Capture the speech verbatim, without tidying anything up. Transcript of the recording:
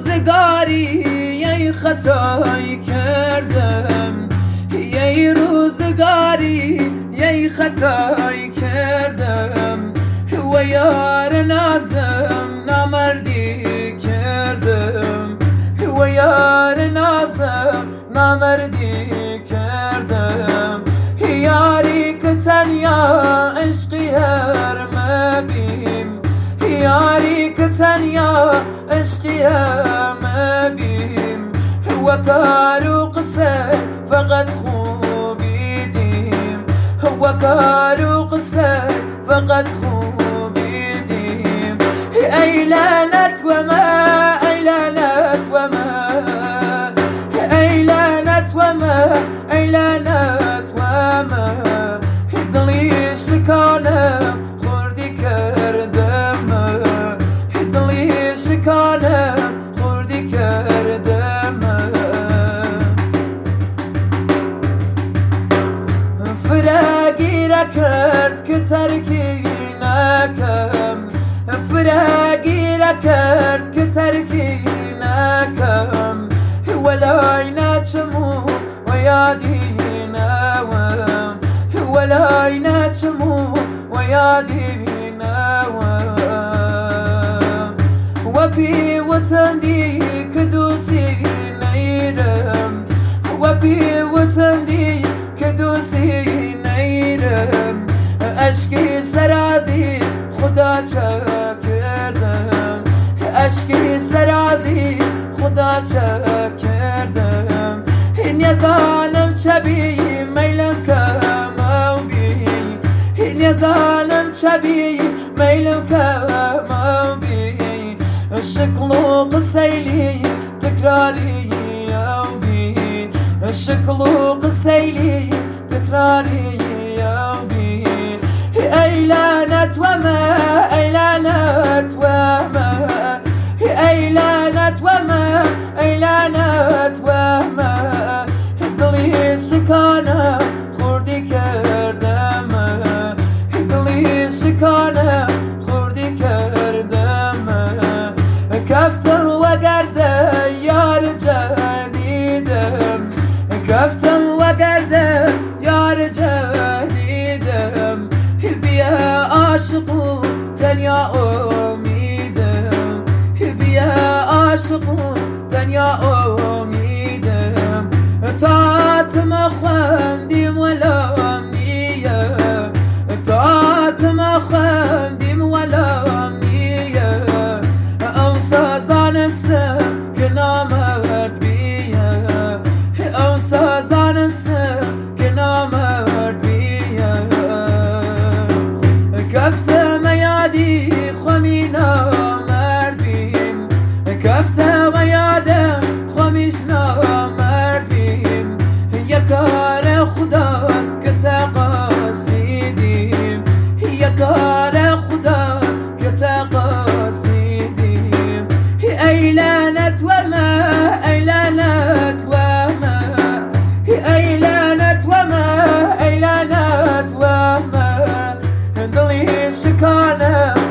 روزگاری یه خطایی کردم، یه روزگاری یه خطایی کردم، و یار نازم نامردی کردم، و یار نازم نامردی کردم. یاری که تنیا عشقی هر مبیم، یاری که تنیا عشقی هر مبیم، و کار و قصه فقط خوبی دیم، و کار و قصه فقط خوبی دیم. ای لعنت و ما، ای لعنت و ما، ای لعنت و ما، ای لعنت و ما. دلی شکانم خوردی کردم، دلی شکانم خوردی کردم. فراقی را کرد که ترکی نکم، فراقی را کرد که ترکی نکم، ولای نچمو و یادی نوم، ولای نچمو و یادی نوم. و بی وطن دی که دوستی نیرم، و بی وطن دی که دوستی نیرم. اشکی سرازی خدا چه کردم، اشکی سرازی خدا چه کردم. این نزانم شبی میلم کم او بی، این نزانم شبی میلم کم او بی. شکل و قسیلی تکراری او بی، شکل و قسیلی تکراری او بی. ای لعنت و ما، ای لعنت و ما، ای لعنت و ما، ای لعنت و ما. دلی شکانم خوردی کردم، دلی شکانم خوردی کردم. کفتم و گرده یار جدیدم، کفتم و گرده یار جدیدم. بیا عاشقو دنیا امیدم، بیا عاشقو دنیا امیدم. تاتم خواندیم ولا نیه، تاتم خواندیم ولا نیه. او سازانستم که نامرد بیه، او سازانستم که نامرد بیه. کفتم یادی خمی نامرد بیم، کفتم یادم خمیش نامرد بیم. یکار خداست که تقاصیدیم، یکار خداست که تقاصیدیم. ای لعنت و ما، ای لعنت و ما، ای لعنت و ما، ای لعنت و ما. دلی شکانم